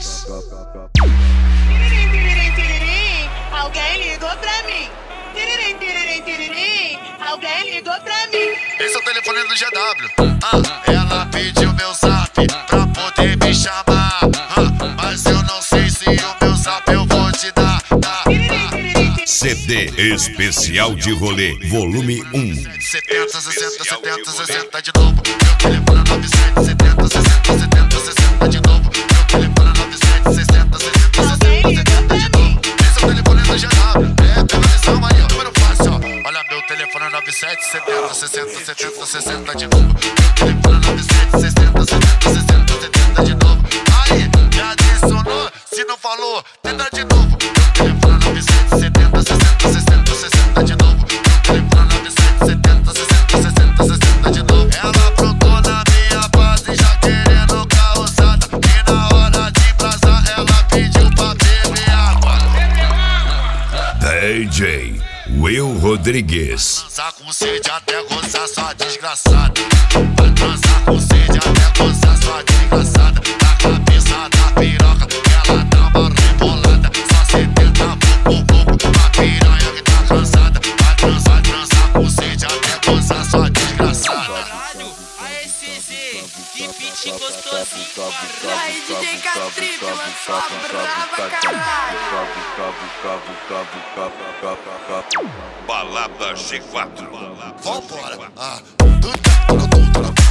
Rodrigues. Tiririm, tiririm, tiririm, alguém ligou pra mim. Tiririm, tiririm, tiririm, alguém ligou pra mim. Esse é o telefone do GW. Ela pediu meu zap pra poder me chamar. Mas eu não sei se o meu zap eu vou te dar. CD especial de rolê, volume 1. 70, 60, 70, 60 de novo. Meu telefone é 97, 70, 60, 70, 60 de novo. Meu telefone é 97, 60, 60, 60 de novo. Esse é o telefone do GW. É, pela lição aí, ó, número fácil, ó. Olha, meu telefone é 97, 70, 60, 70, 60 de novo. Meu telefone é 97, 60, 70, 60, 70 de novo. Aí, já adicionou? Se não falou, tenta de novo. Meu telefone é 97, 70, 60, 60, 60 de novo. Meu telefone é 97, 70, 60, 60, 60 de novo. Ela aprontou na minha base, já querendo causada. E na hora de brasar, ela pediu pra beber água. DJ Will Rodrigues. Transar com sede até gozar sua desgraçada. Vai transar com sede até gozar sua desgraçada. Na cabeça da piroca, ela dá uma rebolada. Só 70 pouco, uma piranha que tá cansada. Vai transar com sede até gozar sua desgraçada. Aê, CZ, que beat gostosinho, Aí, DJ Catripe, mano, só brava, caralho. Balada G4. Vambora.